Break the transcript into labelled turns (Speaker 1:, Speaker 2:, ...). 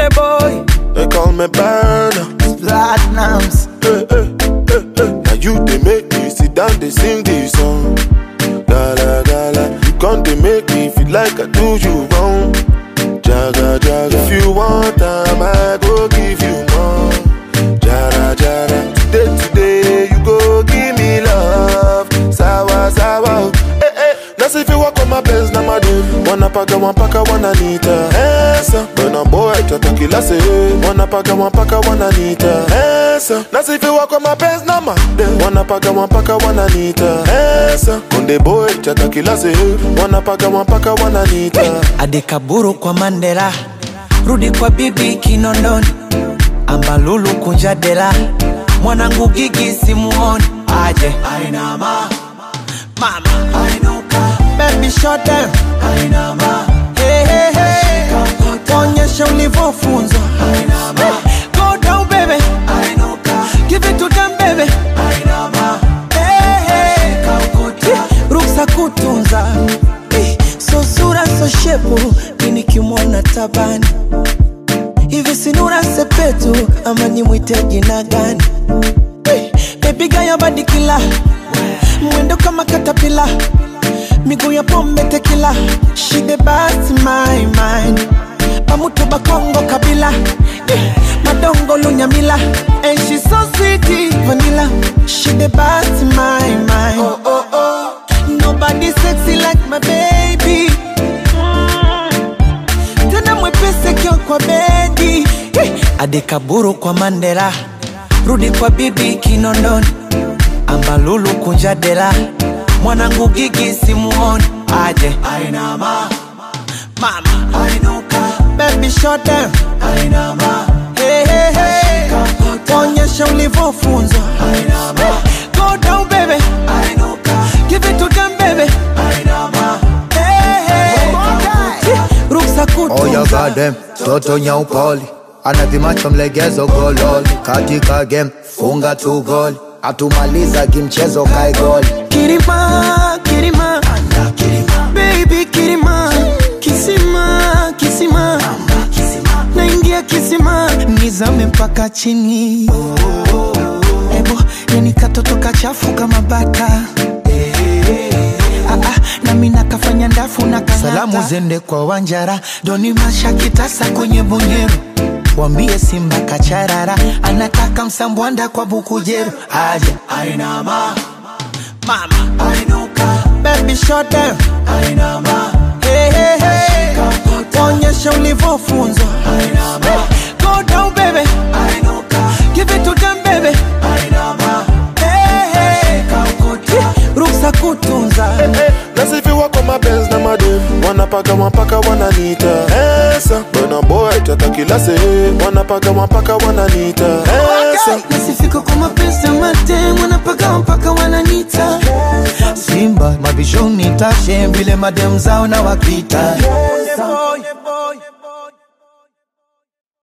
Speaker 1: Konde boy,
Speaker 2: they call me Burner.
Speaker 1: Platinums.
Speaker 2: Now you they make me sit down, they sing this song. Gala gala, you can't they make me feel like I do you wrong. Jaga jaga, if you want time, I go give you more. Jara jara, today you go give me love. Sawa sawa, Now if you walk on my best, na madam. Wanna paka, wanna nita. Esa, when I'm boy, chatakila say. Wanna paka, wanna nita. Esa, now if you walk on my best, na madam. Wanna paka, wanna nita. Esa, konde boy, chatakila say. Wanna paka, wanna nita.
Speaker 1: Adekaburu kwa Mandela, rudi kwa bibi Kinondoni. Ambalulu kunjadela, mwanangu Gigi simuoni. Aje, ainama, mama, ainuka. Baby shut down, ainama. Hey hey hey, onyesha ulivofunzwa. Ainama, go down baby, ainuka. Give it to them baby, ainama. Hey hey, ruksa kutunza. So sura so shepu, mini kimona tabani. Hivi sinura sepetu, ama ni mwite jina gani? Baby gaya badi kila, mwendo kama katapila. Miguu ya pombe tequila. She the best in my mind. Pamutu bakongo kabila. Madongo lunyamila. And she's so sweet, vanilla. She the best in my mind. Oh oh oh, nobody sexy like my baby. Tena mwepese kio kwa bedi. Adekaburu kwa Mandela, rudi kwa bibi Kinondoni. Ambalulu kunjadela, mwanangu Gigi simuoni. Aje, ainama, mama, ainuka. Baby shut down, ainama. Hey hey hey, onyesha ulivofunzwa. Ainama, go down baby, ainuka. Give it to them baby, ainama. Hey hey, ruksa kutunza.
Speaker 3: Oh you got them, toto nyaupoli. Anavimacho mlegezo gololi. Katika game, funga tu goli. Atumaliza kimchezo kai goli.
Speaker 1: Kirima, kirima, baby kirima. Kisima, kisima, naingia kisima. Nizame mpaka chini. Ebo, yani katoto kachafu kama bata. Na mina kafanya ndafu na kanata. Salamu zende kwa Wanjara, doni masha kitasa kwenye Bonyero. Wambie Simba kacharara, anataka msambwanda kwa Bukujero. Aje, ainama, mama, ainuka. Baby shut down, ainama. Hey hey hey, onyesha ulivofunzwa. Ainama, go down baby, ainuka. Give it to them baby, ainama. Hey hey, ruksa kutunza.
Speaker 2: Now if you walk on my best, na madam. Wanna paka, wanna nita. Esa, when I'm boy, chatakila say. Wanna paka, wanna nita. Esa,
Speaker 1: nasifika kwa mapenzi madem. Wanapaka, wananita.
Speaker 3: Simba, mabishoni tashe. Vile madem zao na wakita.